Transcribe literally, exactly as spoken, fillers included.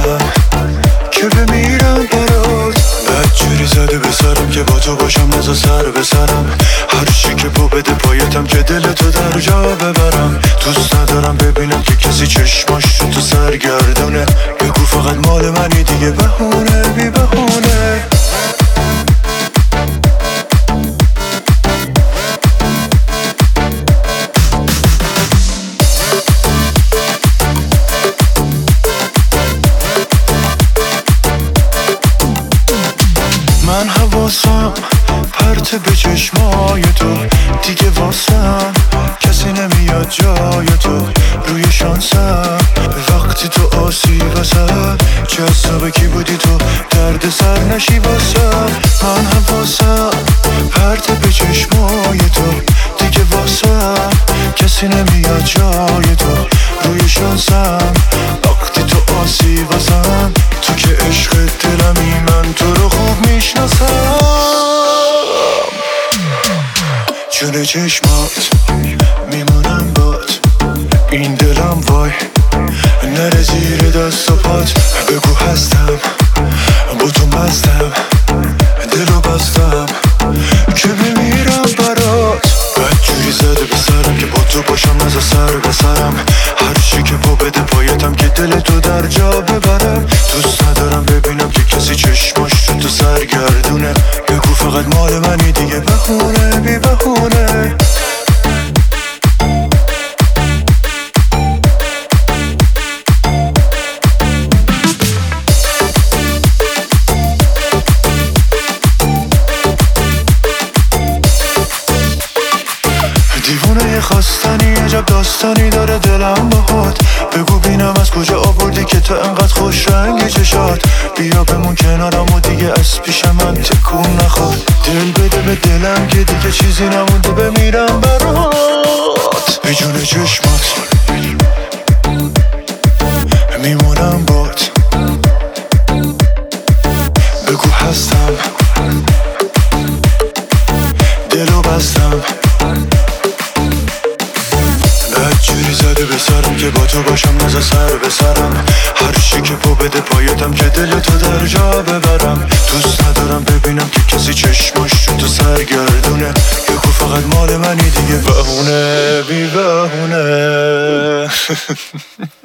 قلبم که بمیرم برات. بدجوری زده به سرم که با تو باشم نزا سر به سرم. هر چی که پا بده پایتم که دل تو در جا ببرم. دوست ندارم ببینم که کسی چشماش رو تو سرگردونه. بگو فقط مال منی دیگه بهونه بی بهونه. من حواسم پرت به چشمای تو دیگه، واسم کسی نمیاد جای تو. روی شانسم وقتی تو آسی واسم جذاب کی بودی تو درد سر نشی واسم. من حواسم پرت به چشمای تو دیگه، واسم کسی نمیاد جای تو. روی شانسم وقتی تو آسی واسم. تو که عشق دلمی من تو رو خوب میشناسم. جون چشمات میمونم بات، این دلم وای نره زیر دست و پات. بگو هستم با تو مستم، دلو بستم که بمیرم برات. بدجوری زده به سرم که با تو باشم نزا سر به سرم. هر چی که پا بده پایتم که دل تو در جا ببرم. دوست ندارم ببینم که کسی چشماش رو تو سرگردونه. بگو فقط مال منی دیگه بهونه بی بهونه. دیوونه خواستنی عجب داستانی داره دلم باهات. بگو بینم از کجا آوردی که تو انقدر خوش رنگی چشات. بیا بمون کنارم و دیگه از پیش من تکون نخواد. دل بده به دلم که دیگه چیزی نمونده بمیرم برات. به جون چشمات میمونم بات. بگو هستم دلو بستم. بدجوری زده به سرم که با تو باشم نزا سر به سرم. هر چی که پا بده پایتم که دل تو در جا ببرم. دوست ندارم ببینم که کسی چشماش رو تو سرگردونه. بگو فقط مال منی دیگه بهونه بی بهونه.